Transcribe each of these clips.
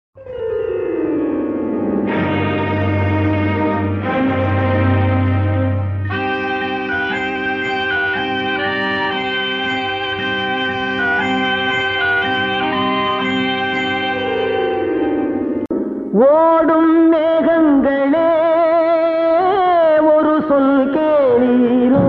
ஓடும் மேகங்களே ஒரு சொல் கேளீரோ,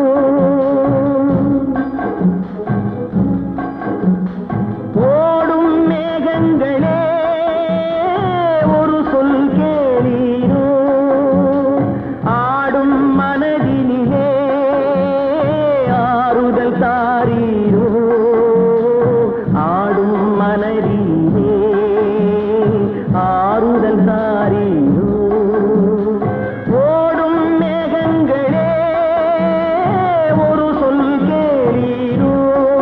ஓடும் மேகங்களே ஒரு சொல் கேளீரோ, ஆடும் மனதினிலே ஆறுதல் தாரீரோ, ஆடும் மனதினிலே ஆறுதல் தாரீரோ. ஓடும் மேகங்களே ஒரு சொல் கேளீரோ.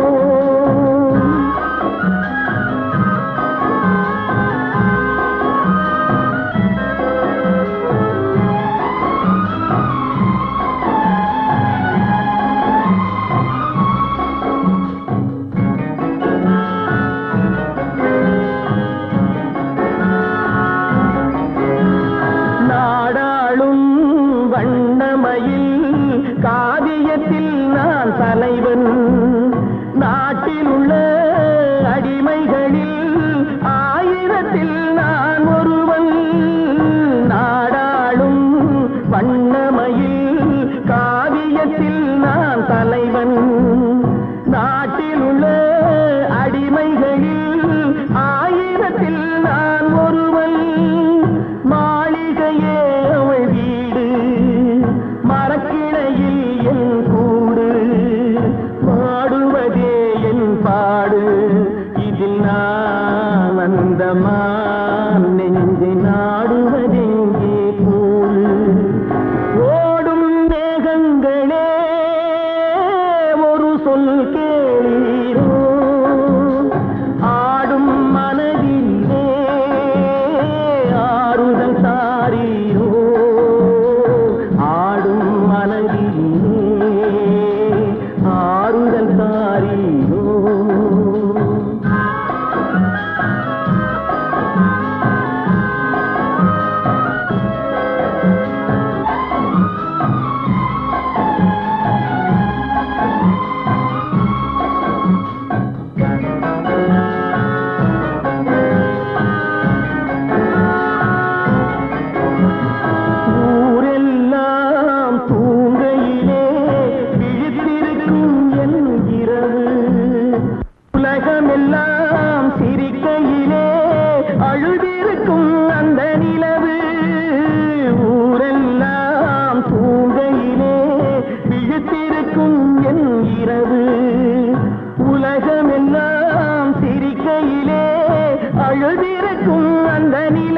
வண்ணமயில் காவியத்தில் நான் தலைவன், நாட்டில் உள்ள அடிமைகளில் ஆயிரத்தில் நான் ஒருவன். நாடாளும் வண்ணமயில் காவியத்தில் நான் தலைவன், நாட்டில் உள்ள அடிமைகளில் ஆயிரத்தில் நான் ஒருவன். மாளிகையே அவள் வீடு, மரக்கிளையில் என் கூடு, பாடுவதே என் பாடு, இதில் நான் அந்தமான் நெஞ்சை நாடுவதெங்கே கூடு. ஓடும் மேகங்களே ஒரு சொல் கேளீரோ, ஆடும் மனதிலே ஆறுதல் தாரீரோ, ஆடும் மனதிலே ஆறுதல் தாரீரோ. ஊரெல்லாம் தூங்கையிலே விழித்திருக்கும் என் இரவு, உலகமெல்லாம் சிரிக்கையிலே அழுதிருக்கும் அந்த நிலவு. ஊரெல்லாம் தூங்கையிலே விழித்திருக்கும் என் இரவு, உலகமெல்லாம் சிரிக்கையிலே அழுதிருக்கும் அந்த நிலவு.